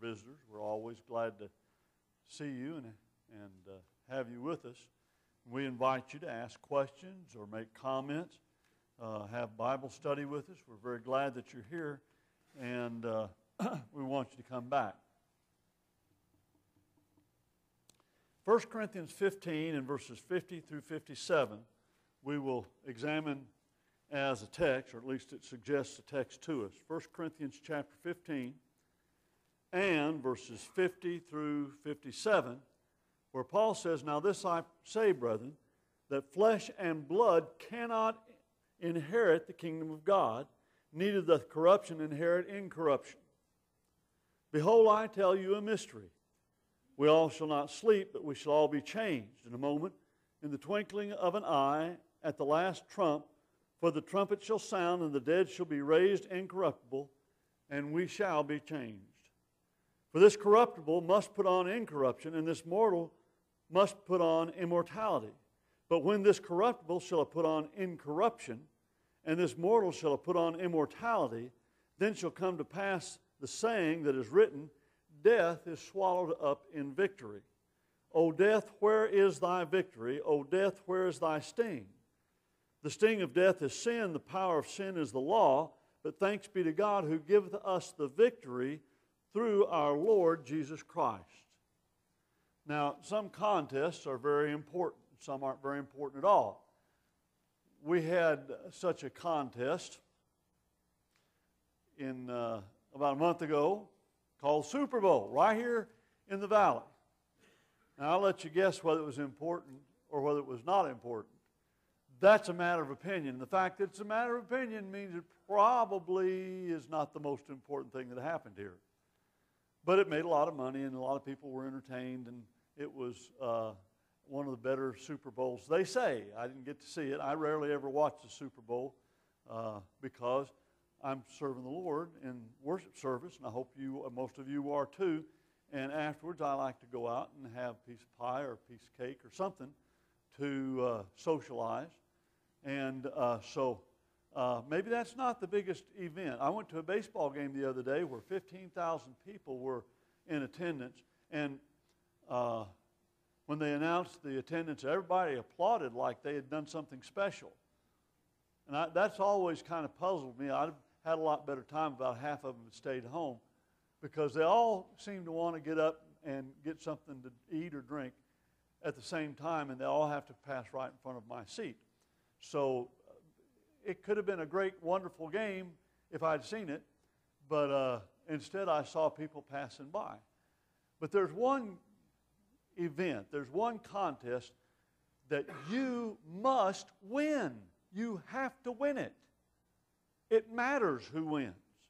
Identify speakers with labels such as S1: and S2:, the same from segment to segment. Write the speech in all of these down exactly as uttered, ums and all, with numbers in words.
S1: visitors. We're always glad to see you and, and uh, have you with us. We invite you to ask questions or make comments, uh, have Bible study with us. We're very glad that you're here, and uh, we want you to come back. First Corinthians fifteen and verses fifty through fifty-seven, we will examine as a text, or at least it suggests a text to us. First Corinthians chapter fifteen and verses fifty through fifty-seven, where Paul says, "Now this I say, brethren, that flesh and blood cannot inherit the kingdom of God, neither doth corruption inherit incorruption. Behold, I tell you a mystery. We all shall not sleep, but we shall all be changed in a moment, in the twinkling of an eye, at the last trump. For the trumpet shall sound, and the dead shall be raised incorruptible, and we shall be changed. For this corruptible must put on incorruption, and this mortal must put on immortality. But when this corruptible shall have put on incorruption, and this mortal shall have put on immortality, then shall come to pass the saying that is written, Death is swallowed up in victory. O death, where is thy victory? O death, where is thy sting? The sting of death is sin, the power of sin is the law, but thanks be to God who giveth us the victory through our Lord Jesus Christ." Now, some contests are very important. Some aren't very important at all. We had such a contest in uh, about a month ago called Super Bowl, right here in the valley. Now, I'll let you guess whether it was important or whether it was not important. That's a matter of opinion. The fact that it's a matter of opinion means it probably is not the most important thing that happened here. But it made a lot of money, and a lot of people were entertained, and it was uh, one of the better Super Bowls. They say. I didn't get to see it. I rarely ever watch the Super Bowl uh, because I'm serving the Lord in worship service, and I hope you, most of you are too. And afterwards, I like to go out and have a piece of pie or a piece of cake or something to uh, socialize. And uh, so uh, maybe that's not the biggest event. I went to a baseball game the other day where fifteen thousand people were in attendance. And uh, when they announced the attendance, everybody applauded like they had done something special. And I, that's always kind of puzzled me. I'd had a lot better time. About half of them had stayed home because they all seemed to want to get up and get something to eat or drink at the same time, and they all have to pass right in front of my seat. So it could have been a great, wonderful game if I'd seen it, but uh, instead I saw people passing by. But there's one event, there's one contest that you must win. You have to win it. It matters who wins.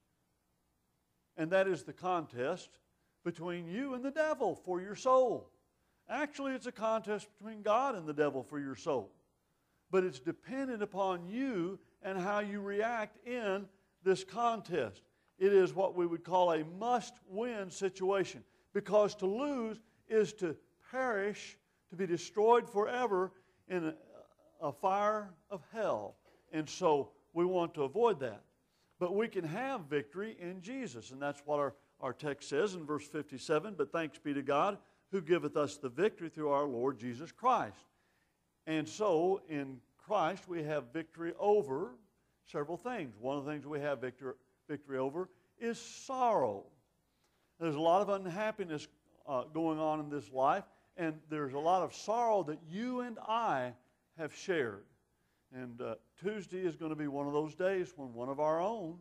S1: And that is the contest between you and the devil for your soul. Actually, it's a contest between God and the devil for your soul. But it's dependent upon you and how you react in this contest. It is what we would call a must-win situation, because to lose is to perish, to be destroyed forever in a, a fire of hell. And so we want to avoid that. But we can have victory in Jesus, and that's what our, our text says in verse fifty-seven, "But thanks be to God who giveth us the victory through our Lord Jesus Christ." And so, in Christ, we have victory over several things. One of the things we have victory, victory over is sorrow. There's a lot of unhappiness uh, going on in this life, and there's a lot of sorrow that you and I have shared. And uh, Tuesday is going to be one of those days when one of our own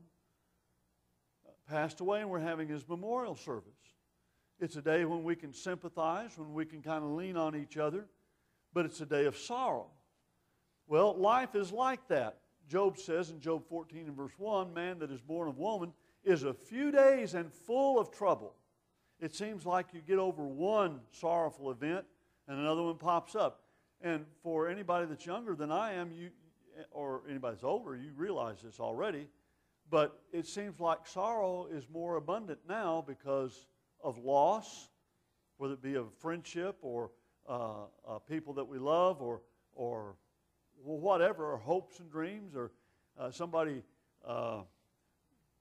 S1: passed away, and we're having his memorial service. It's a day when we can sympathize, when we can kind of lean on each other, but it's a day of sorrow. Well, life is like that. Job says in Job fourteen and verse one, "Man that is born of woman is a few days and full of trouble." It seems like you get over one sorrowful event and another one pops up. And for anybody that's younger than I am, you, or anybody that's older, you realize this already, but it seems like sorrow is more abundant now because of loss, whether it be of friendship or uh, uh, people that we love, or or whatever, or hopes and dreams, or uh, somebody uh,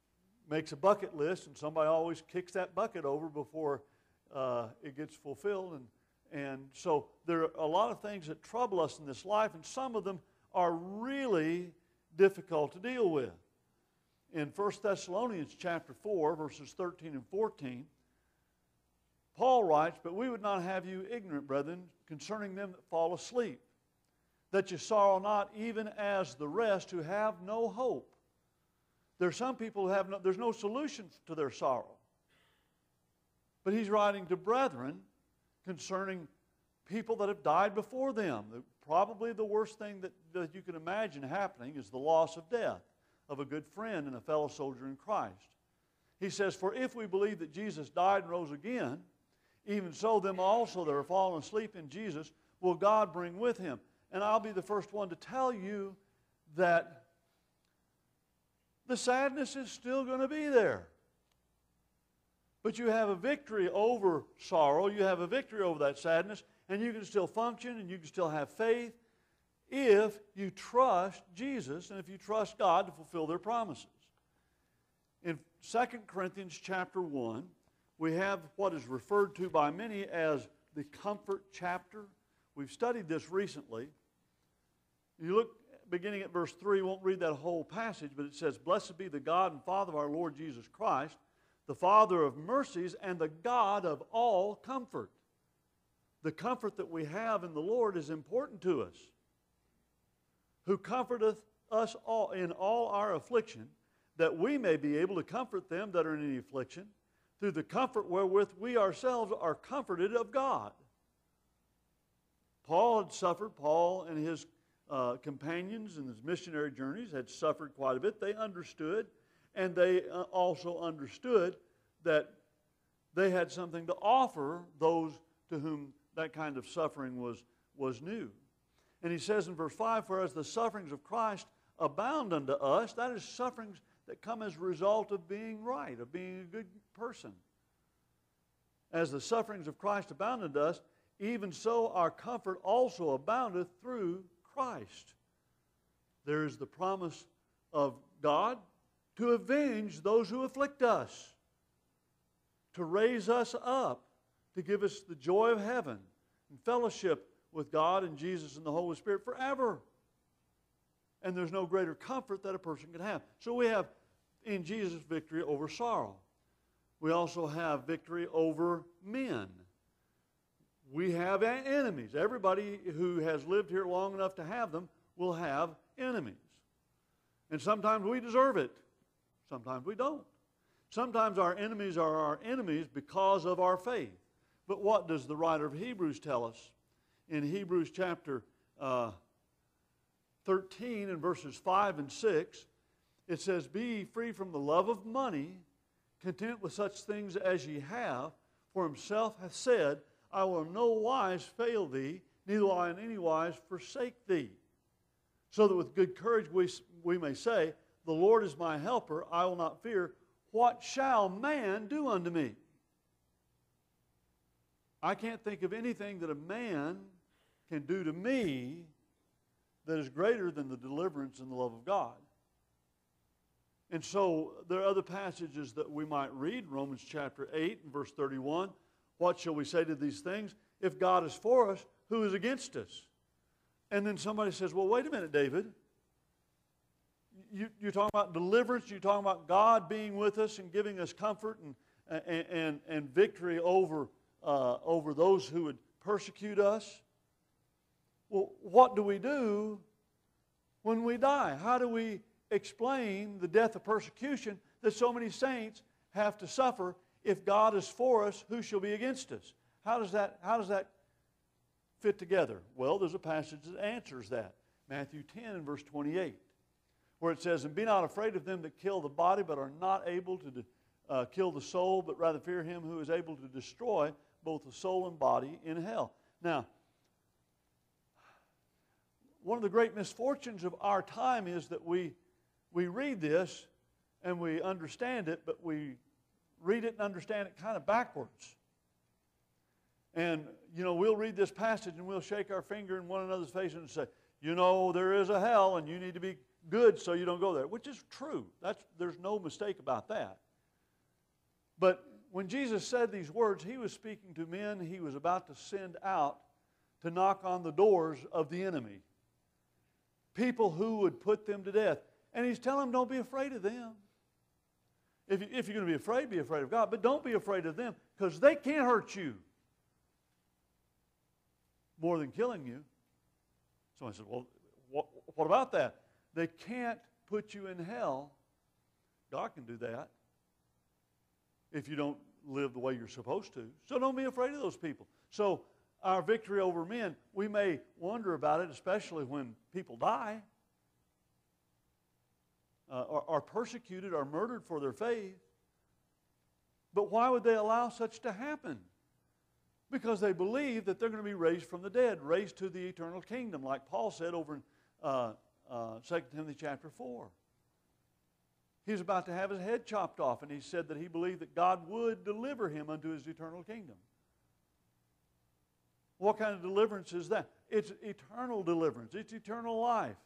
S1: makes a bucket list, and somebody always kicks that bucket over before uh, it gets fulfilled. And, and so there are a lot of things that trouble us in this life, and some of them are really difficult to deal with. In First Thessalonians chapter four, verses thirteen and fourteen, Paul writes, "But we would not have you ignorant, brethren, concerning them that fall asleep, that you sorrow not, even as the rest who have no hope." There are some people who have no, there's no solution to their sorrow. But he's writing to brethren concerning people that have died before them. The, probably the worst thing that, that you can imagine happening is the loss of death of a good friend and a fellow soldier in Christ. He says, "For if we believe that Jesus died and rose again, even so them also that are fallen asleep in Jesus will God bring with him." And I'll be the first one to tell you that the sadness is still going to be there. But you have a victory over sorrow. You have a victory over that sadness, and you can still function and you can still have faith if you trust Jesus and if you trust God to fulfill their promises. In Second Corinthians chapter one, we have what is referred to by many as the comfort chapter. We've studied this recently. You look beginning at verse three, won't read that whole passage, but it says, "Blessed be the God and Father of our Lord Jesus Christ, the Father of mercies and the God of all comfort." The comfort that we have in the Lord is important to us. "Who comforteth us all in all our affliction, that we may be able to comfort them that are in any affliction, through the comfort wherewith we ourselves are comforted of God." Paul had suffered. Paul and his uh, companions in his missionary journeys had suffered quite a bit. They understood, and they uh, also understood that they had something to offer those to whom that kind of suffering was, was new. And he says in verse five, "For as the sufferings of Christ abound unto us," that is sufferings that come as a result of being right, of being a good person. "As the sufferings of Christ abound unto us, even so our comfort also aboundeth through Christ." There is the promise of God to avenge those who afflict us, to raise us up, to give us the joy of heaven and fellowship with God and Jesus and the Holy Spirit forever. And there's no greater comfort that a person can have. So we have in Jesus victory over sorrow. We also have victory over men. We have enemies. Everybody who has lived here long enough to have them will have enemies. And sometimes we deserve it. Sometimes we don't. Sometimes our enemies are our enemies because of our faith. But what does the writer of Hebrews tell us? In Hebrews chapter uh, thirteen and verses five and six, it says, "Be ye free from the love of money, content with such things as ye have, for himself hath said, I will in no wise fail thee, neither will I in any wise forsake thee. So that with good courage we, we may say, the Lord is my helper, I will not fear. What shall man do unto me?" I can't think of anything that a man can do to me that is greater than the deliverance and the love of God. And so there are other passages that we might read. Romans chapter eight and verse thirty-one. "What shall we say to these things? If God is for us, who is against us?" And then somebody says, "Well, wait a minute, David. You, you're talking about deliverance. You're talking about God being with us and giving us comfort and, and, and, and victory over, uh, over those who would persecute us. Well, what do we do when we die? How do we explain the death of persecution that so many saints have to suffer? If God is for us, who shall be against us? How does that, how does that fit together? Well, there's a passage that answers that. Matthew ten and verse twenty-eight, where it says, "And be not afraid of them that kill the body, but are not able to uh, kill the soul, but rather fear him who is able to destroy both the soul and body in hell." Now, one of the great misfortunes of our time is that we, we read this and we understand it, but we read it and understand it kind of backwards. And, you know, we'll read this passage and we'll shake our finger in one another's face and say, you know, there is a hell and you need to be good so you don't go there, which is true. That's, there's no mistake about that. But when Jesus said these words, he was speaking to men he was about to send out to knock on the doors of the enemy. People who would put them to death. And he's telling them, don't be afraid of them. If, you, if you're going to be afraid, be afraid of God. But don't be afraid of them, because they can't hurt you more than killing you. Someone said, well, what, what about that? They can't put you in hell. God can do that if you don't live the way you're supposed to. So don't be afraid of those people. So our victory over men, we may wonder about it, especially when people die, uh, are, are persecuted, are murdered for their faith. But why would they allow such to happen? Because they believe that they're going to be raised from the dead, raised to the eternal kingdom, like Paul said over in uh, uh, Second Timothy chapter four. He was about to have his head chopped off, and he said that he believed that God would deliver him unto his eternal kingdom. What kind of deliverance is that? It's eternal deliverance. It's eternal life.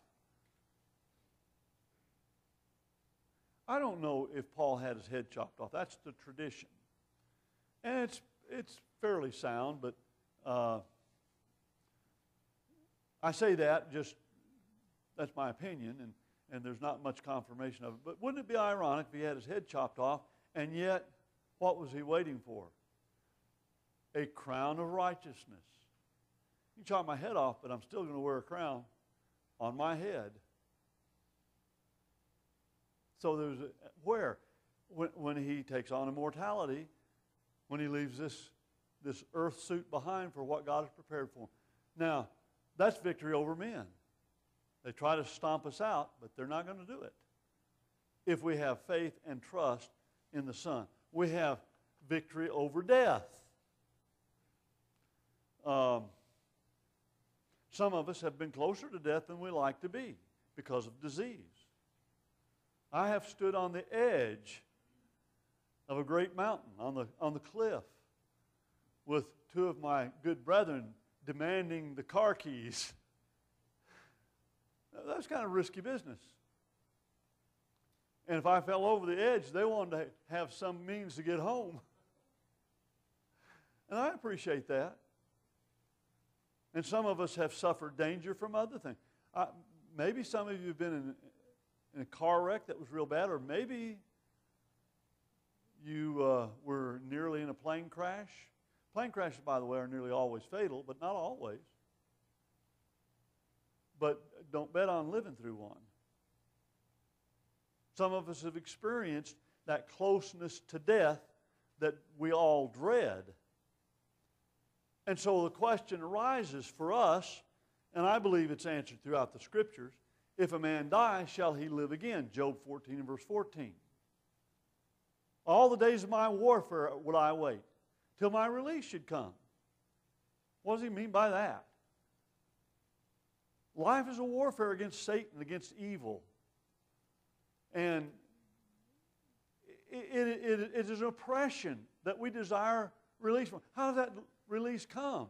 S1: I don't know if Paul had his head chopped off. That's the tradition. And it's, it's fairly sound, but uh, I say that just, that's my opinion, and, and there's not much confirmation of it. But wouldn't it be ironic if he had his head chopped off, and yet, what was he waiting for? A crown of righteousness. You can chop my head off, but I'm still going to wear a crown on my head. So there's a, where? When, when he takes on immortality, when he leaves this, this earth suit behind for what God has prepared for him. Now, that's victory over men. They try to stomp us out, but they're not going to do it. If we have faith and trust in the Son. We have victory over death. Um, some of us have been closer to death than we like to be because of disease. I have stood on the edge of a great mountain, on the, on the cliff, with two of my good brethren demanding the car keys. That's kind of risky business. And if I fell over the edge, they wanted to have some means to get home. And I appreciate that. And some of us have suffered danger from other things. I, maybe some of you have been in, in a car wreck that was real bad, or maybe you uh, were nearly in a plane crash. Plane crashes, by the way, are nearly always fatal, but not always. But don't bet on living through one. Some of us have experienced that closeness to death that we all dread. And so the question arises for us, and I believe it's answered throughout the Scriptures, if a man die, shall he live again? Job fourteen and verse fourteen. All the days of my warfare would I wait, till my release should come. What does he mean by that? Life is a warfare against Satan, against evil. And it, it, it, it is an oppression that we desire release from. How does that release come?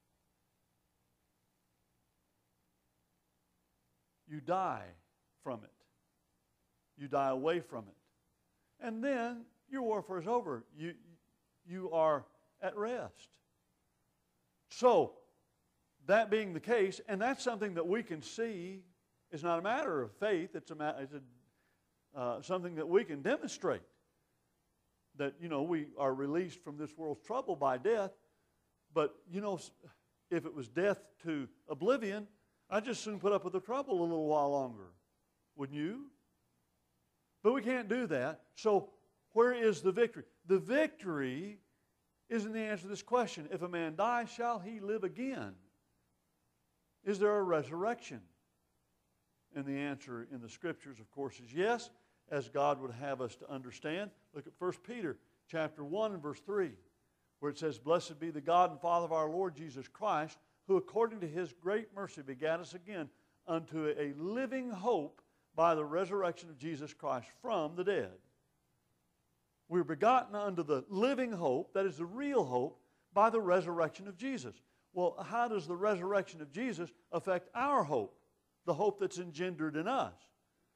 S1: You die from it. You die away from it. And then your warfare is over. You, you are at rest. So, that being the case, and that's something that we can see, is not a matter of faith, it's, a, it's a, uh, something that we can demonstrate. That, you know, we are released from this world's trouble by death. But, you know, if it was death to oblivion, I'd just soon put up with the trouble a little while longer. Wouldn't you? But we can't do that. So where is the victory? The victory is in the answer to this question. If a man die, shall he live again? Is there a resurrection? And the answer in the Scriptures, of course, is yes, as God would have us to understand. Look at First Peter chapter one and verse three, where it says, Blessed be the God and Father of our Lord Jesus Christ, who according to His great mercy begat us again unto a living hope by the resurrection of Jesus Christ from the dead. We were begotten unto the living hope, that is the real hope, by the resurrection of Jesus. Well, how does the resurrection of Jesus affect our hope, the hope that's engendered in us?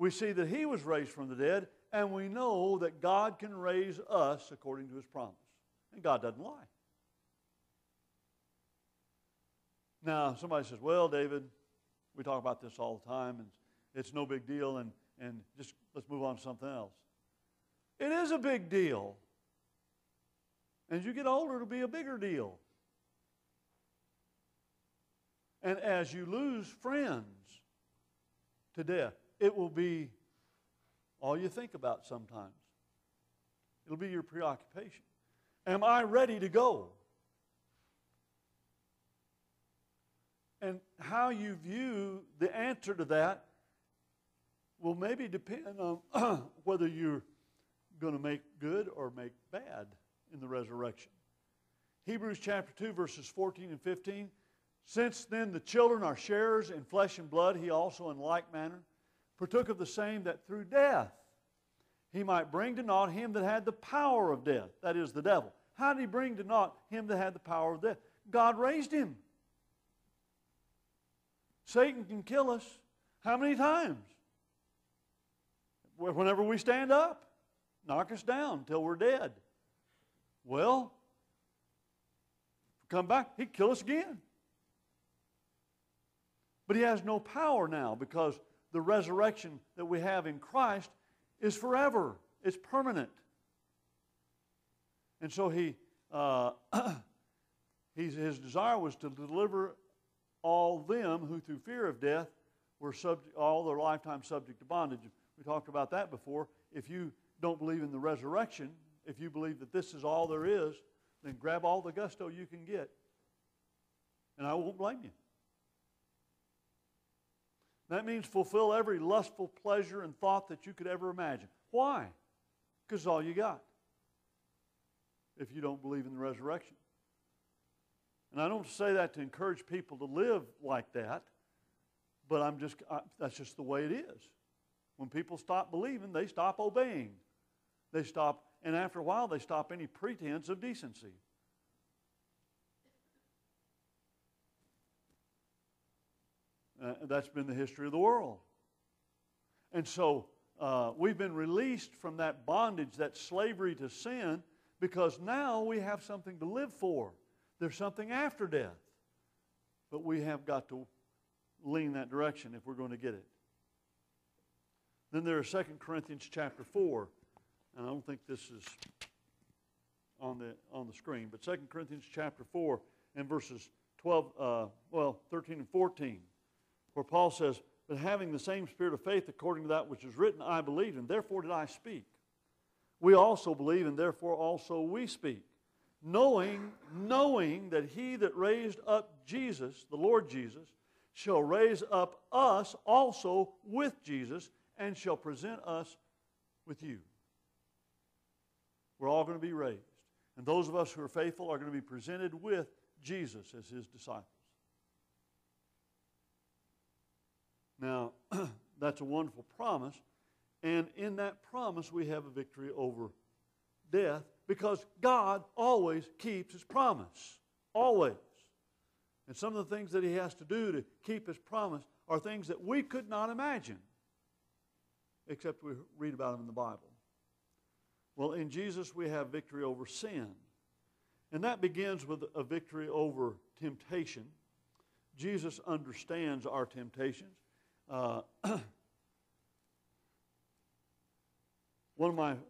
S1: We see that He was raised from the dead, and we know that God can raise us according to His promise. And God doesn't lie. Now, somebody says, well, David, we talk about this all the time, and it's no big deal, and, and just let's move on to something else. It is a big deal. As you get older, it'll be a bigger deal. And as you lose friends to death, it will be all you think about sometimes. It'll be your preoccupation. Am I ready to go? And how you view the answer to that will maybe depend on whether you're going to make good or make bad in the resurrection. Hebrews chapter two, verses fourteen and fifteen. Since then the children are sharers in flesh and blood, he also in like manner partook of the same, that through death he might bring to naught him that had the power of death, that is, the devil. How did he bring to naught him that had the power of death? God raised him. Satan can kill us how many times? Whenever we stand up, knock us down until we're dead. Well, come back, he'd kill us again. But he has no power now, because the resurrection that we have in Christ is forever. It's permanent. And so he, uh, he's, his desire was to deliver all them who through fear of death were subject, all their lifetime subject to bondage. We talked about that before. If you don't believe in the resurrection, if you believe that this is all there is, then grab all the gusto you can get. And I won't blame you. That means fulfill every lustful pleasure and thought that you could ever imagine. Why? Because it's all you got, if you don't believe in the resurrection. And I don't say that to encourage people to live like that, but I'm just, I, that's just the way it is. When people stop believing, they stop obeying. They stop, and after a while, they stop any pretense of decency. Uh, that's been the history of the world. And so uh, we've been released from that bondage, that slavery to sin, because now we have something to live for. There's something after death. But we have got to lean that direction if we're going to get it. Then there is Second Corinthians chapter four. And I don't think this is on the, on the screen. But Second Corinthians chapter four and verses twelve, uh, well, thirteen and fourteen. Where Paul says, but having the same spirit of faith according to that which is written, I believed, and therefore did I speak. We also believe, and therefore also we speak. Knowing, knowing that he that raised up Jesus, the Lord Jesus, shall raise up us also with Jesus, and shall present us with you. We're all going to be raised. And those of us who are faithful are going to be presented with Jesus as his disciples. Now, that's a wonderful promise. And in that promise, we have a victory over death, because God always keeps his promise. Always. And some of the things that he has to do to keep his promise are things that we could not imagine, except we read about them in the Bible. Well, in Jesus, we have victory over sin. And that begins with a victory over temptation. Jesus understands our temptations. Uh, one of my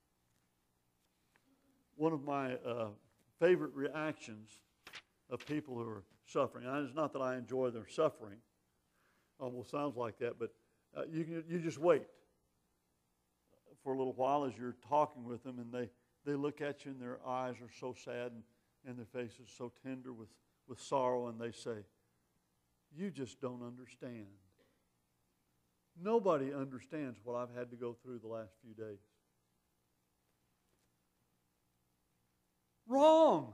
S1: one of my uh, favorite reactions of people who are suffering, and it's not that I enjoy their suffering, almost sounds like that, but uh, you can, you just wait for a little while as you're talking with them, and they, they look at you and their eyes are so sad and, and their faces so tender with, with sorrow, and they say, you just don't understand. Nobody understands what I've had to go through the last few days. Wrong.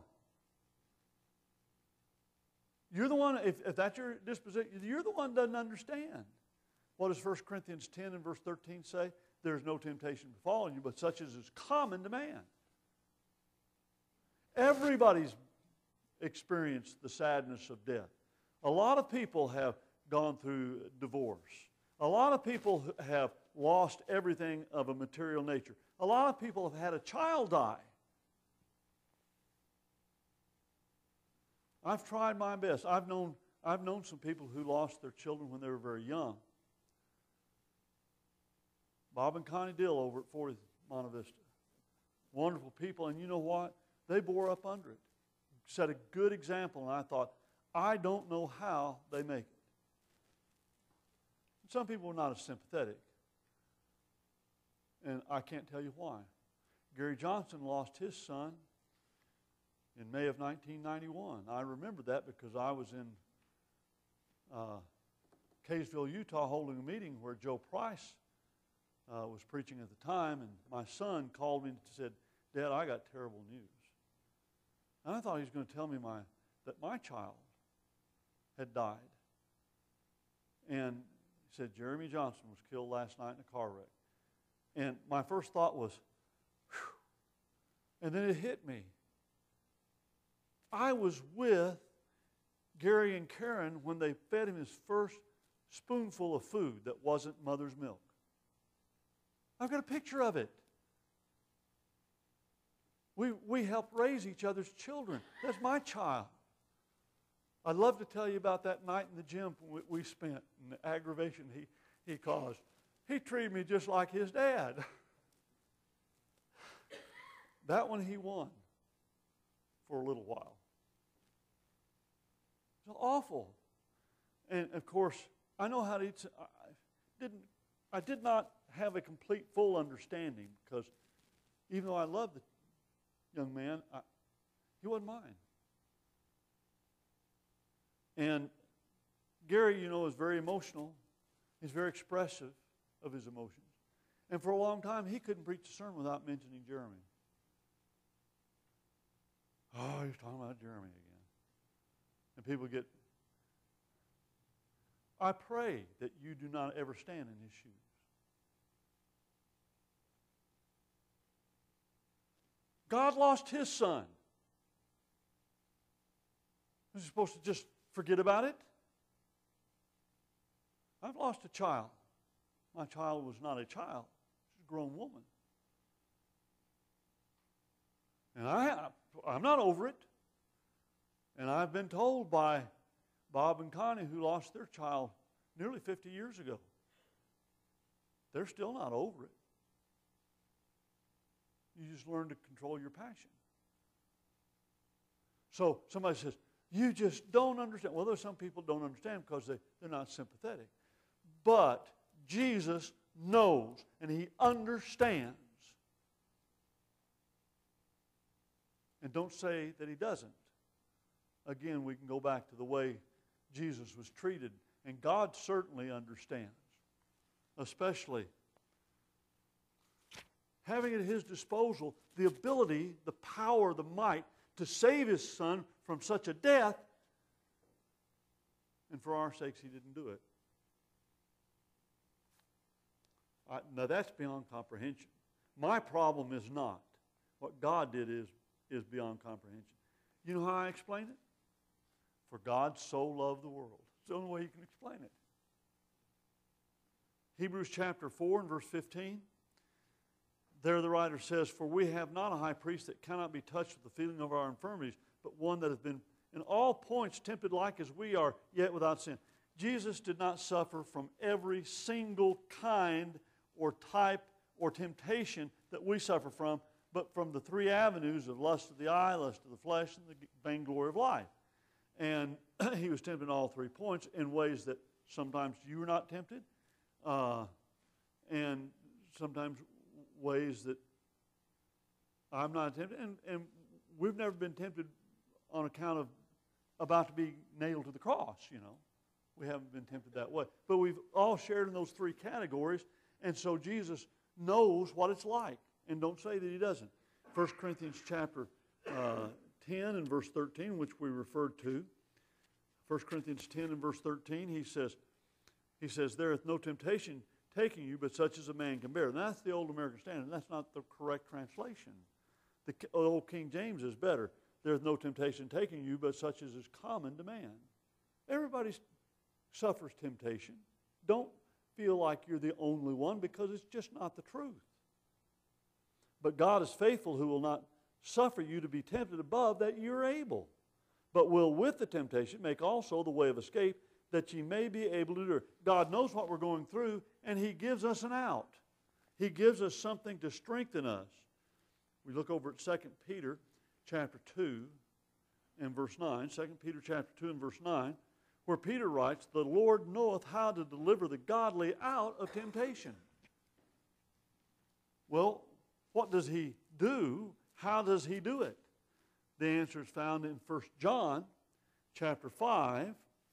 S1: You're the one, if, if that's your disposition, you're the one that doesn't understand. What does First Corinthians ten and verse thirteen say? There's no temptation befallen you, but such as is common to man. Everybody's experienced the sadness of death. A lot of people have gone through divorce. A lot of people have lost everything of a material nature. A lot of people have had a child die. I've tried my best. I've known, I've known some people who lost their children when they were very young. Bob and Connie Dill over at fortieth Monte Vista. Wonderful people, and you know what? They bore up under it. Set a good example, and I thought, I don't know how they make it. Some people are not as sympathetic, and I can't tell you why. Gary Johnson lost his son in May of nineteen ninety-one. I remember that because I was in uh, Kaysville, Utah, holding a meeting where Joe Price uh, was preaching at the time, and my son called me and said, Dad, I got terrible news. And I thought he was going to tell me my, that my child had died. And he said, Jeremy Johnson was killed last night in a car wreck. And my first thought was, whew. And then it hit me. I was with Gary and Karen when they fed him his first spoonful of food that wasn't mother's milk. I've got a picture of it. We, we help raise each other's children. That's my child. I'd love to tell you about that night in the gym we, we spent and the aggravation he, he caused. He treated me just like his dad. That one he won for a little while. It was awful. And of course, I know how to eat. I didn't. I did not have a complete, full understanding because even though I loved the young man, I, he wasn't mine. And Gary, you know, is very emotional. He's very expressive of his emotions. And for a long time, he couldn't preach a sermon without mentioning Jeremy. Oh, he's talking about Jeremy again. And people get... I pray that you do not ever stand in his shoes. God lost his son. Was he supposed to just forget about it? I've lost a child. My child was not a child. She's a grown woman. And I, I'm not over it. And I've been told by Bob and Connie, who lost their child nearly fifty years ago, they're still not over it. You just learn to control your passion. So somebody says, you just don't understand. Well, there's some people don't understand because they, they're not sympathetic. But Jesus knows and he understands. And don't say that he doesn't. Again, we can go back to the way Jesus was treated. And God certainly understands. Especially having at his disposal the ability, the power, the might to save his son from such a death. And for our sakes, he didn't do it. I, now that's beyond comprehension. My problem is not. What God did is, is beyond comprehension. You know how I explain it? For God so loved the world. It's the only way you can explain it. Hebrews chapter four and verse fifteen. There the writer says, for we have not a high priest that cannot be touched with the feeling of our infirmities, but one that has been in all points tempted like as we are, yet without sin. Jesus did not suffer from every single kind or type or temptation that we suffer from, but from the three avenues of lust of the eye, lust of the flesh, and the vainglory of life. And he was tempted in all three points in ways that sometimes you were not tempted, uh, and sometimes ways that I'm not tempted. And, and we've never been tempted on account of about to be nailed to the cross, you know. We haven't been tempted that way. But we've all shared in those three categories, and so Jesus knows what it's like. And don't say that he doesn't. First Corinthians chapter uh, ten and verse thirteen, which we referred to. First Corinthians ten and verse thirteen, he says, he says, there is no temptation taking you, but such as a man can bear. And that's the old American Standard. That's not the correct translation. The old King James is better. There is no temptation taking you, but such as is common to man. Everybody suffers temptation. Don't feel like you're the only one, because it's just not the truth. But God is faithful, who will not suffer you to be tempted above that you're able, but will with the temptation make also the way of escape, that ye may be able to do it. God knows what we're going through, and He gives us an out. He gives us something to strengthen us. We look over at Second Peter chapter two and verse nine. Second Peter chapter two and verse nine, where Peter writes, the Lord knoweth how to deliver the godly out of temptation. Well, what does He do? How does He do it? The answer is found in First John chapter five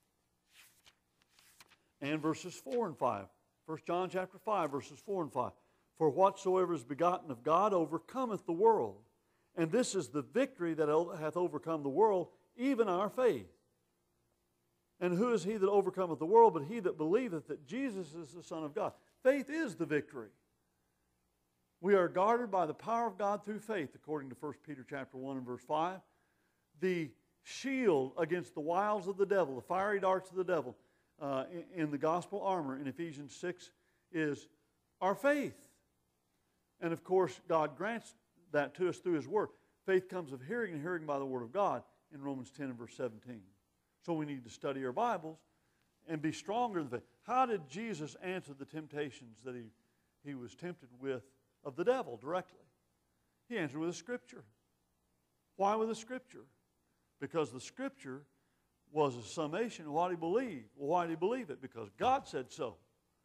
S1: and verses four and five. First John chapter five, verses four and five. For whatsoever is begotten of God overcometh the world. And this is the victory that hath overcome the world, even our faith. And who is he that overcometh the world but he that believeth that Jesus is the Son of God? Faith is the victory. We are guarded by the power of God through faith, according to First Peter chapter one and verse five. The shield against the wiles of the devil, the fiery darts of the devil, uh, in, in the gospel armor in Ephesians six is our faith. And of course, God grants that to us through His Word. Faith comes of hearing, and hearing by the Word of God in Romans ten and verse seventeen. So we need to study our Bibles and be stronger in the faith. How did Jesus answer the temptations that he, he was tempted with of the devil directly? He answered with the Scripture. Why with the Scripture? Because the Scripture was a summation of what he believed. Well, why did he believe it? Because God said so.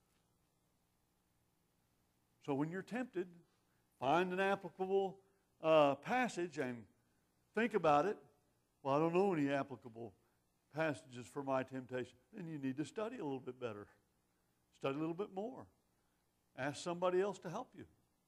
S1: So when you're tempted, find an applicable uh, passage and think about it. Well, I don't know any applicable passages for my temptation. Then you need to study a little bit better. Study a little bit more. Ask somebody else to help you.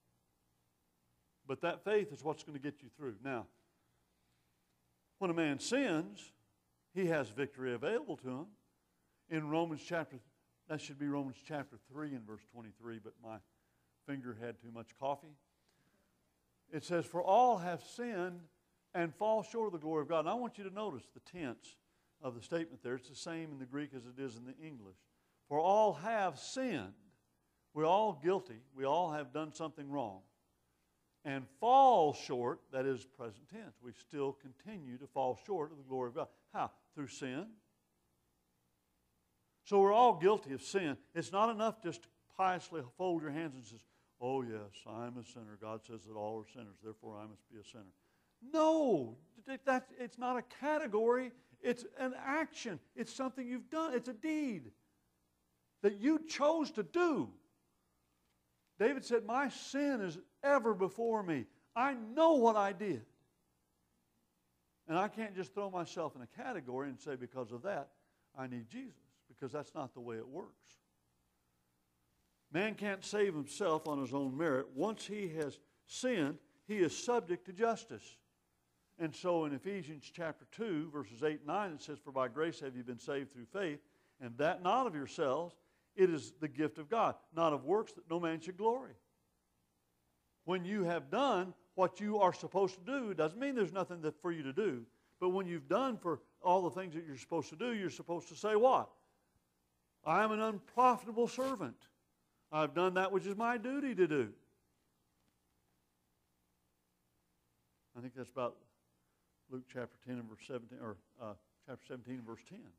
S1: But that faith is what's going to get you through. Now, when a man sins, he has victory available to him. In Romans chapter, that should be Romans chapter three and verse twenty-three, but my finger had too much coffee. It says, for all have sinned and fall short of the glory of God. And I want you to notice the tense of the statement there. It's the same in the Greek as it is in the English. For all have sinned. We're all guilty. We all have done something wrong. And fall short, that is present tense. We still continue to fall short of the glory of God. How? Through sin. So we're all guilty of sin. It's not enough just to piously fold your hands and say, oh yes, I'm a sinner. God says that all are sinners, therefore I must be a sinner. No, that, it's not a category. It's an action. It's something you've done. It's a deed that you chose to do. David said, my sin is ever before me. I know what I did. And I can't just throw myself in a category and say because of that, I need Jesus, because that's not the way it works. Man can't save himself on his own merit. Once he has sinned, he is subject to justice. And so in Ephesians chapter two, verses eight and nine, it says, for by grace have you been saved through faith, and that not of yourselves, it is the gift of God, not of works that no man should glory. When you have done what you are supposed to do, it doesn't mean there's nothing that for you to do, but when you've done for all the things that you're supposed to do, you're supposed to say what? I am an unprofitable servant. I've done that which is my duty to do. I think that's about Luke chapter ten and verse seventeen, or uh, chapter seventeen and verse ten.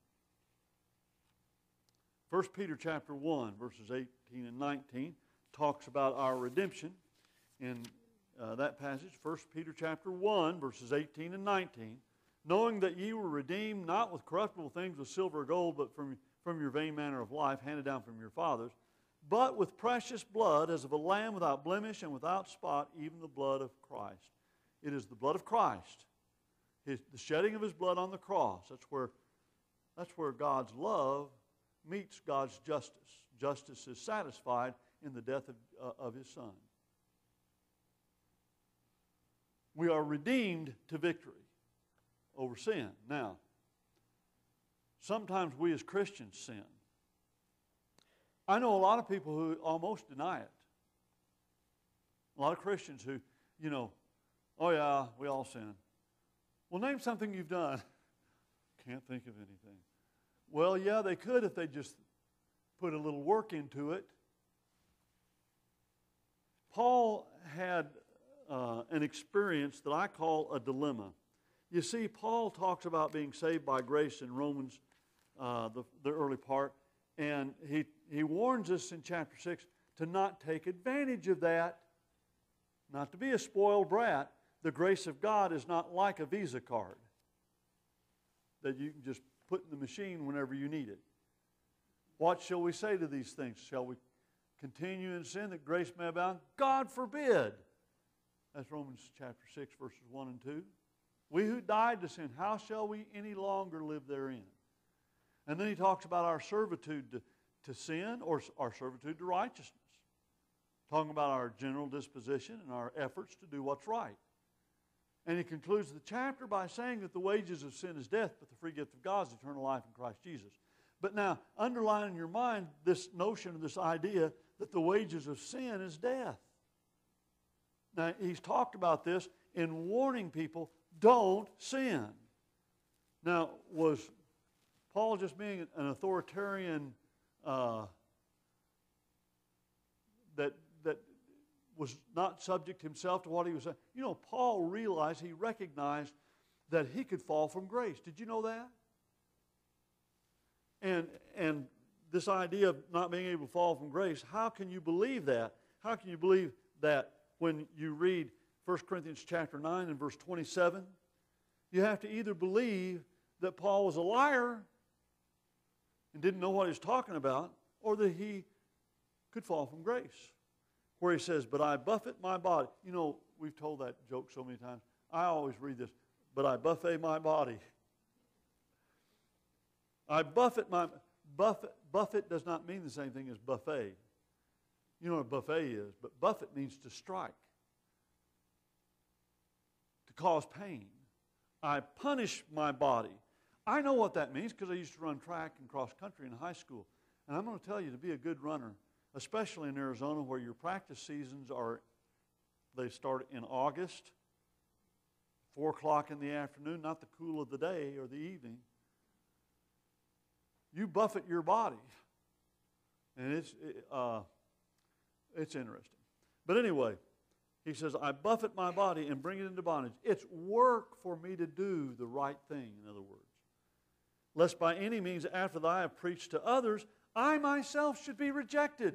S1: First Peter chapter one, verses eighteen and nineteen, talks about our redemption. In uh, that passage, First Peter chapter one, verses eighteen and nineteen, knowing that ye were redeemed not with corruptible things, with silver or gold, but from, from your vain manner of life, handed down from your fathers, but with precious blood, as of a lamb without blemish and without spot, even the blood of Christ. It is the blood of Christ, his, the shedding of His blood on the cross. That's where, that's where God's love meets God's justice. Justice is satisfied in the death of, uh, of His Son. We are redeemed to victory over sin. Now, sometimes we as Christians sin. I know a lot of people who almost deny it. A lot of Christians who, you know, oh yeah, we all sin. Well, name something you've done. Can't think of anything. Well, yeah, they could if they just put a little work into it. Paul had uh, an experience that I call a dilemma. You see, Paul talks about being saved by grace in Romans, uh, the, the early part, and he, he warns us in chapter six to not take advantage of that, not to be a spoiled brat. The grace of God is not like a Visa card that you can just put in the machine whenever you need it. What shall we say to these things? Shall we continue in sin that grace may abound? God forbid. That's Romans chapter six, verses one and two. We who died to sin, how shall we any longer live therein? And then he talks about our servitude to, to sin or our servitude to righteousness. Talking about our general disposition and our efforts to do what's right. And he concludes the chapter by saying that the wages of sin is death, but the free gift of God is eternal life in Christ Jesus. But now, underline in your mind this notion, this idea that the wages of sin is death. Now, he's talked about this in warning people, don't sin. Now, was Paul just being an authoritarian uh, that that was not subject himself to what he was saying? You know, Paul realized, he recognized that he could fall from grace. Did you know that? And and this idea of not being able to fall from grace, how can you believe that? How can you believe that when you read First Corinthians chapter nine and verse twenty-seven? You have to either believe that Paul was a liar and didn't know what he was talking about, or that he could fall from grace. Where he says, but I buffet my body. You know, we've told that joke so many times. I always read this, but I buffet my body. I buffet my, buffet, buffet does not mean the same thing as buffet. You know what a buffet is, but buffet means to strike, to cause pain. I punish my body. I know what that means because I used to run track and cross country in high school. And I'm going to tell you, to be a good runner, especially in Arizona where your practice seasons are, they start in August, four o'clock in the afternoon, not the cool of the day or the evening. You buffet your body. And it's, uh, it's interesting. But anyway, he says, I buffet my body and bring it into bondage. It's work for me to do the right thing, in other words. Lest by any means, after that I have preached to others, I myself should be rejected.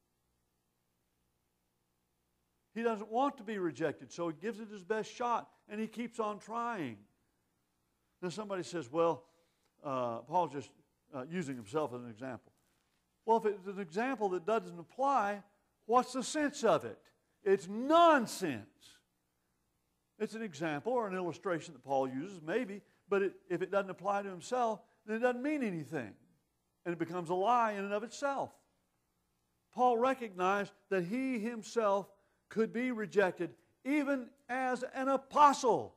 S1: He doesn't want to be rejected, so he gives it his best shot, and he keeps on trying. Now somebody says, well, uh, Paul's just uh, using himself as an example. Well, if it's an example that doesn't apply, what's the sense of it? It's nonsense. It's an example or an illustration that Paul uses, maybe, but it, if it doesn't apply to himself, then it doesn't mean anything. And it becomes a lie in and of itself. Paul recognized that he himself could be rejected even as an apostle.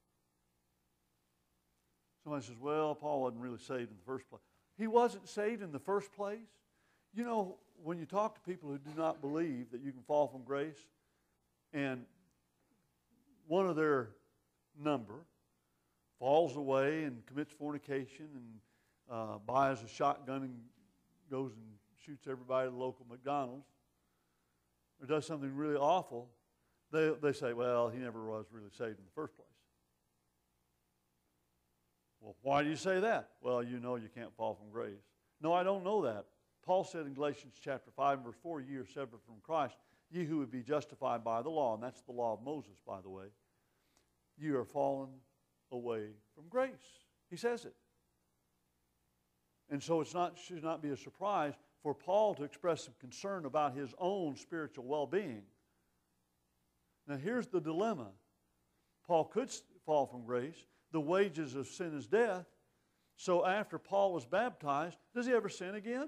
S1: Somebody says, well, Paul wasn't really saved in the first place. He wasn't saved in the first place. You know, when you talk to people who do not believe that you can fall from grace, and one of their number falls away and commits fornication and uh, buys a shotgun and goes and shoots everybody at the local McDonald's, or does something really awful, they, they say, well, he never was really saved in the first place. Well, why do you say that? Well, you know you can't fall from grace. No, I don't know that. Paul said in Galatians chapter five, verse four, ye are separate from Christ, ye who would be justified by the law, and that's the law of Moses, by the way. You are fallen away from grace. He says it. And so it's not should not be a surprise for Paul to express some concern about his own spiritual well-being. Now here's the dilemma. Paul could fall from grace. The wages of sin is death. So after Paul was baptized, does he ever sin again?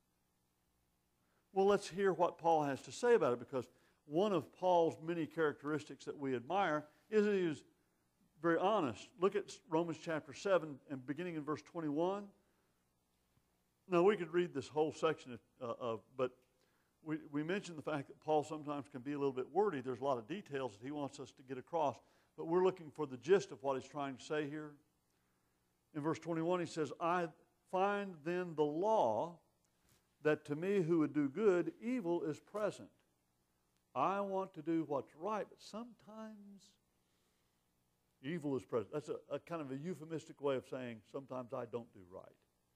S1: Well, let's hear what Paul has to say about it, because one of Paul's many characteristics that we admire is that he is very honest. Look at Romans chapter seven and beginning in verse twenty-one. Now, we could read this whole section, uh, of, but we, we mentioned the fact that Paul sometimes can be a little bit wordy. There's a lot of details that he wants us to get across, but we're looking for the gist of what he's trying to say here. In verse twenty-one, he says, I find then the law that to me who would do good, evil is present. I want to do what's right, but sometimes evil is present. That's a, a kind of a euphemistic way of saying sometimes I don't do right.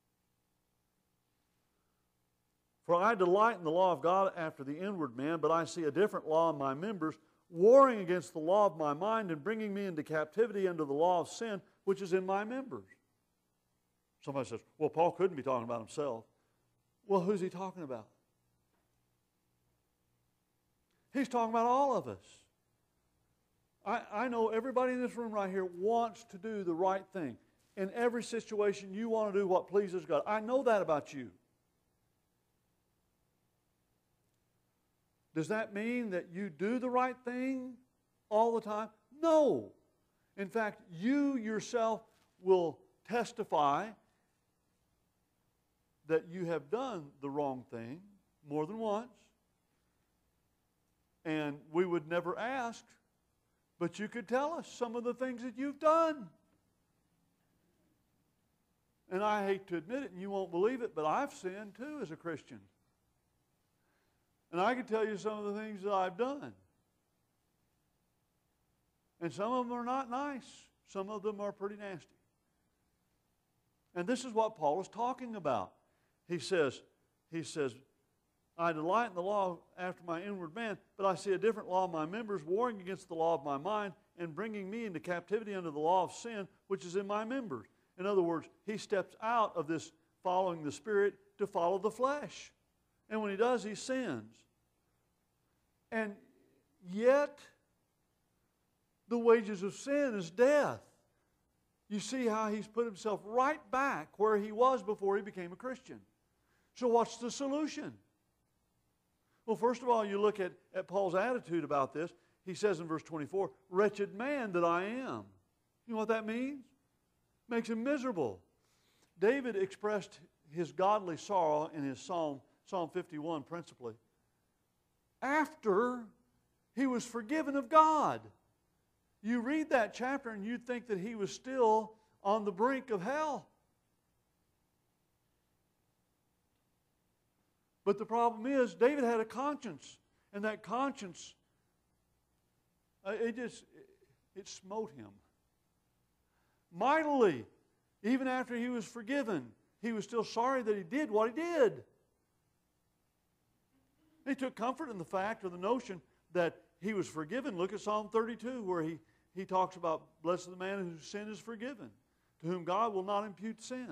S1: For I delight in the law of God after the inward man, but I see a different law in my members, warring against the law of my mind and bringing me into captivity under the law of sin, which is in my members. Somebody says, well, Paul couldn't be talking about himself. Well, who's he talking about? He's talking about all of us. I, I know everybody in this room right here wants to do the right thing. In every situation, you want to do what pleases God. I know that about you. Does that mean that you do the right thing all the time? No. In fact, you yourself will testify that you have done the wrong thing more than once. And we would never ask, but you could tell us some of the things that you've done. And I hate to admit it, and you won't believe it, but I've sinned too as a Christian. And I can tell you some of the things that I've done. And some of them are not nice. Some of them are pretty nasty. And this is what Paul is talking about. He says, he says, I delight in the law after my inward man, but I see a different law in my members, warring against the law of my mind and bringing me into captivity under the law of sin, which is in my members. In other words, he steps out of this following the Spirit to follow the flesh. And when he does, he sins. And yet, the wages of sin is death. You see how he's put himself right back where he was before he became a Christian. So what's the solution? Well, first of all, you look at, at Paul's attitude about this. He says in verse twenty-four, wretched man that I am. You know what that means? Makes him miserable. David expressed his godly sorrow in his psalm, Psalm fifty-one principally, after he was forgiven of God. You read that chapter and you'd think that he was still on the brink of hell. But the problem is, David had a conscience, and that conscience, uh, it just, it, it smote him mightily. Even after he was forgiven, he was still sorry that he did what he did. He took comfort in the fact or the notion that he was forgiven. Look at Psalm thirty-two, where he, he talks about, blessed the man whose sin is forgiven, to whom God will not impute sin.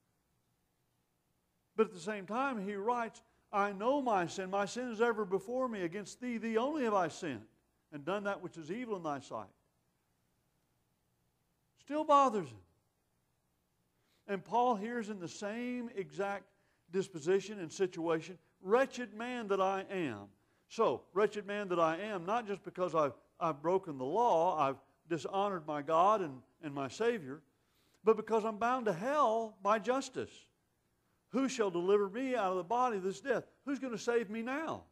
S1: But at the same time, he writes, I know my sin. My sin is ever before me. Against thee, thee only have I sinned, and done that which is evil in thy sight. Still bothers him. And Paul here is in the same exact disposition and situation. Wretched man that I am. So, wretched man that I am, not just because I've, I've broken the law, I've dishonored my God and, and my Savior, but because I'm bound to hell by justice. Who shall deliver me out of the body of this death? Who's going to save me now?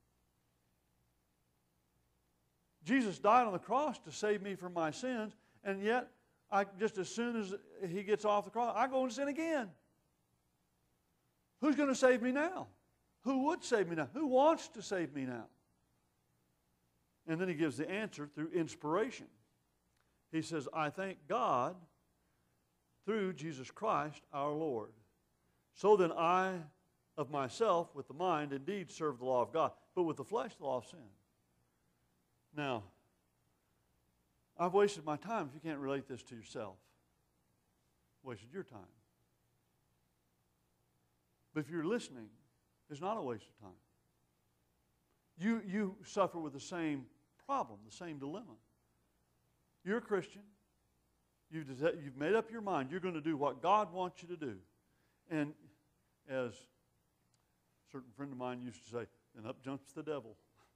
S1: Jesus died on the cross to save me from my sins, and yet, I, just as soon as he gets off the cross, I go and sin again. Who's going to save me now? Who would save me now? Who wants to save me now? And then he gives the answer through inspiration. He says, I thank God through Jesus Christ our Lord. So then I of myself with the mind indeed serve the law of God, but with the flesh the law of sin. Now, I've wasted my time if you can't relate this to yourself. Wasted your time. But if you're listening, it's not a waste of time. You, you suffer with the same problem, the same dilemma. You're a Christian. You've, you've made up your mind. You're going to do what God wants you to do. And as a certain friend of mine used to say, and up jumps the devil.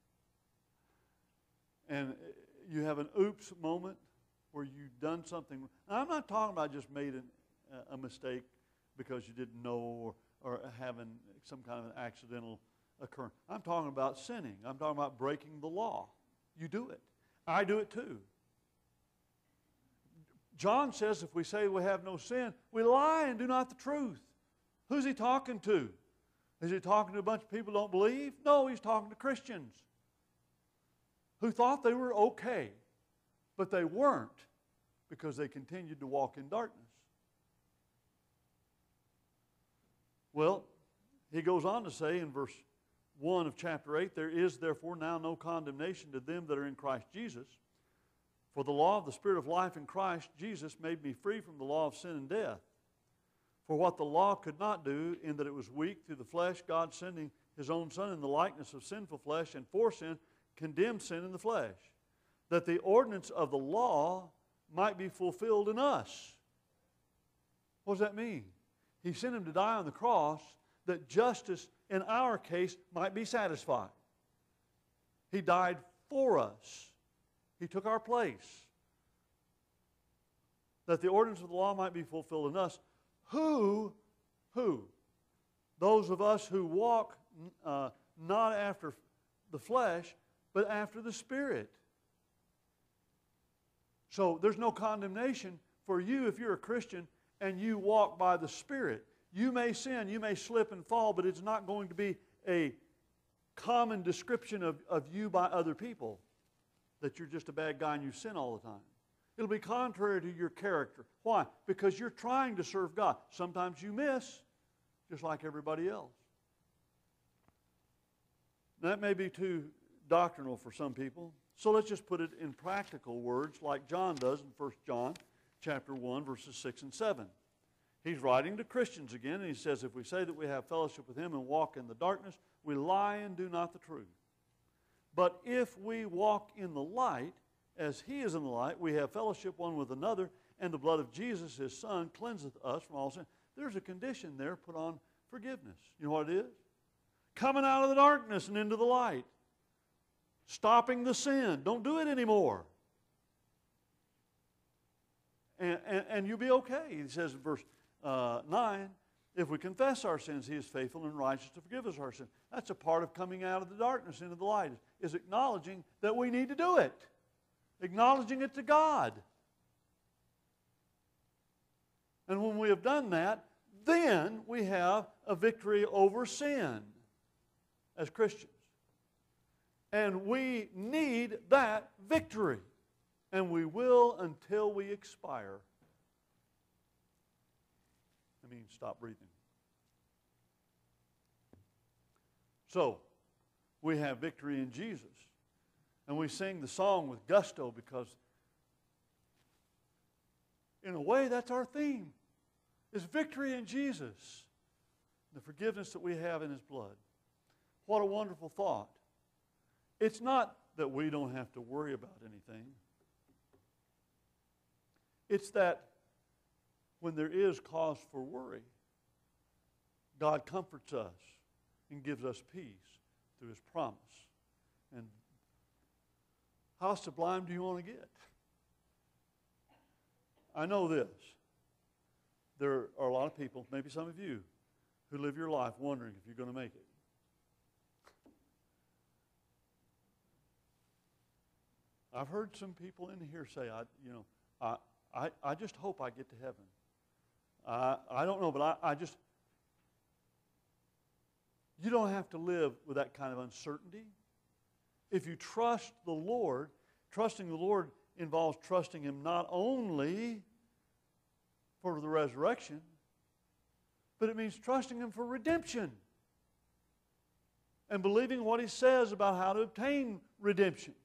S1: And you have an oops moment where you've done something. Now, I'm not talking about just made an, a mistake because you didn't know or, or having some kind of an accidental occurrence. I'm talking about sinning. I'm talking about breaking the law. You do it. I do it too. John says if we say we have no sin, we lie and do not the truth. Who's he talking to? Is he talking to a bunch of people who don't believe? No, he's talking to Christians who thought they were okay, but they weren't because they continued to walk in darkness. Well, he goes on to say in verse one of chapter eight, there is therefore now no condemnation to them that are in Christ Jesus. For the law of the Spirit of life in Christ Jesus made me free from the law of sin and death. For what the law could not do, in that it was weak through the flesh, God sending His own Son in the likeness of sinful flesh, and for sin, condemned sin in the flesh, that the ordinance of the law might be fulfilled in us. What does that mean? He sent Him to die on the cross that justice in our case might be satisfied. He died for us. He took our place. That the ordinance of the law might be fulfilled in us. Who, who? Those of us who walk uh, not after the flesh, but after the Spirit. So there's no condemnation for you if you're a Christian and you walk by the Spirit. You may sin, you may slip and fall, but it's not going to be a common description of, of you by other people, that you're just a bad guy and you sin all the time. It'll be contrary to your character. Why? Because you're trying to serve God. Sometimes you miss, just like everybody else. That may be too doctrinal for some people. So let's just put it in practical words like John does in First John chapter one, verses six and seven. He's writing to Christians again, and he says, if we say that we have fellowship with Him and walk in the darkness, we lie and do not the truth. But if we walk in the light, as He is in the light, we have fellowship one with another, and the blood of Jesus, His Son, cleanseth us from all sin. There's a condition there put on forgiveness. You know what it is? Coming out of the darkness and into the light. Stopping the sin. Don't do it anymore. And, and, and you'll be okay. He says in verse uh, nine, if we confess our sins, He is faithful and righteous to forgive us our sins. That's a part of coming out of the darkness into the light, is acknowledging that we need to do it. Acknowledging it to God. And when we have done that, then we have a victory over sin as Christians. And we need that victory. And we will until we expire. I mean, stop breathing. So, we have victory in Jesus. And we sing the song with gusto because, in a way, that's our theme. Is victory in Jesus. The forgiveness that we have in His blood. What a wonderful thought. It's not that we don't have to worry about anything. It's that when there is cause for worry, God comforts us and gives us peace through His promise. And how sublime do you want to get? I know this. There are a lot of people, maybe some of you, who live your life wondering if you're going to make it. I've heard some people in here say, I, you know, I, I, I just hope I get to heaven. I, I don't know, but I, I just, you don't have to live with that kind of uncertainty. If you trust the Lord, trusting the Lord involves trusting Him not only for the resurrection, but it means trusting Him for redemption and believing what He says about how to obtain redemption.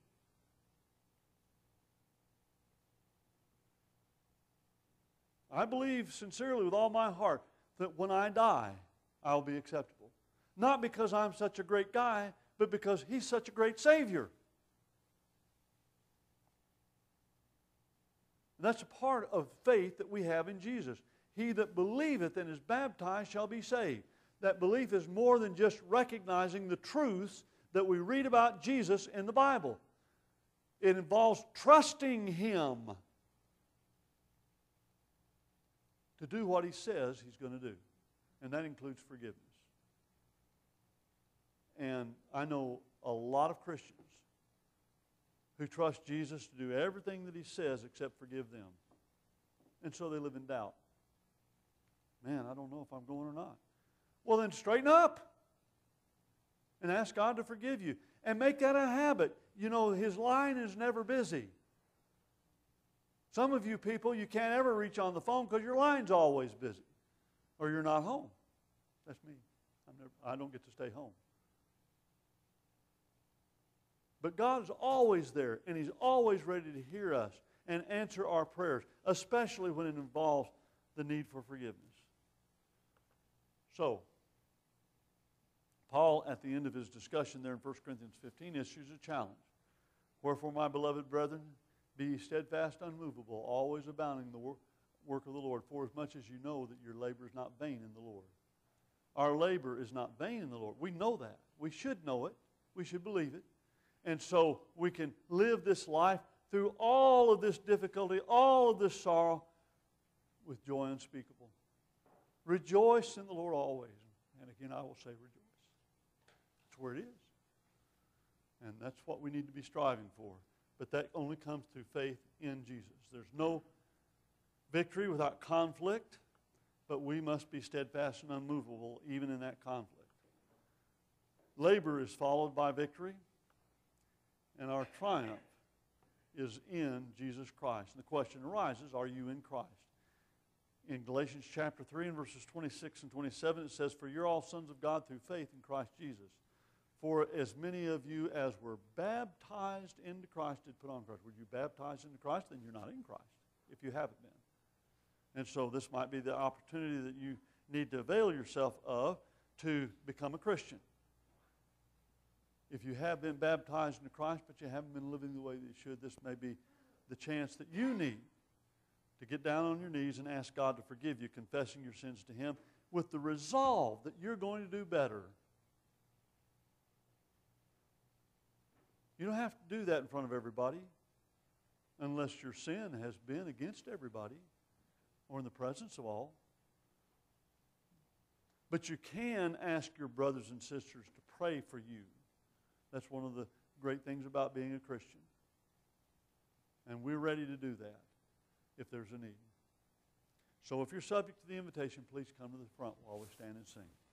S1: I believe sincerely with all my heart that when I die, I'll be acceptable. Not because I'm such a great guy, but because He's such a great Savior. And that's a part of faith that we have in Jesus. He that believeth and is baptized shall be saved. That belief is more than just recognizing the truths that we read about Jesus in the Bible. It involves trusting Him to do what He says He's going to do. And that includes forgiveness. And I know a lot of Christians who trust Jesus to do everything that He says except forgive them. And so they live in doubt. Man, I don't know if I'm going or not. Well, then straighten up. and ask God to forgive you. And make that a habit. You know, His line is never busy. Some of you people, you can't ever reach on the phone because your line's always busy. Or you're not home. That's me. I'm never, I don't get to stay home. But God is always there, and He's always ready to hear us and answer our prayers, especially when it involves the need for forgiveness. So, Paul, at the end of his discussion there in First Corinthians fifteen, issues a challenge. Wherefore, my beloved brethren, be ye steadfast, unmovable, always abounding in the work, work of the Lord, for as much as you know that your labor is not vain in the Lord. Our labor is not vain in the Lord. We know that. We should know it. We should believe it. And so we can live this life through all of this difficulty, all of this sorrow, with joy unspeakable. Rejoice in the Lord always. And again, I will say rejoice. That's where it is. And that's what we need to be striving for. But that only comes through faith in Jesus. There's no victory without conflict, but we must be steadfast and unmovable even in that conflict. Labor is followed by victory, and our triumph is in Jesus Christ. And the question arises, are you in Christ? In Galatians chapter three and verses twenty-six and twenty-seven, it says, for you're all sons of God through faith in Christ Jesus. For as many of you as were baptized into Christ did put on Christ. Were you baptized into Christ? Then you're not in Christ, if you haven't been. And so this might be the opportunity that you need to avail yourself of to become a Christian. If you have been baptized into Christ, but you haven't been living the way that you should, this may be the chance that you need to get down on your knees and ask God to forgive you, confessing your sins to Him with the resolve that you're going to do better. You don't have to do that in front of everybody unless your sin has been against everybody or in the presence of all. But you can ask your brothers and sisters to pray for you. That's one of the great things about being a Christian. And we're ready to do that if there's a need. So if you're subject to the invitation, please come to the front while we stand and sing.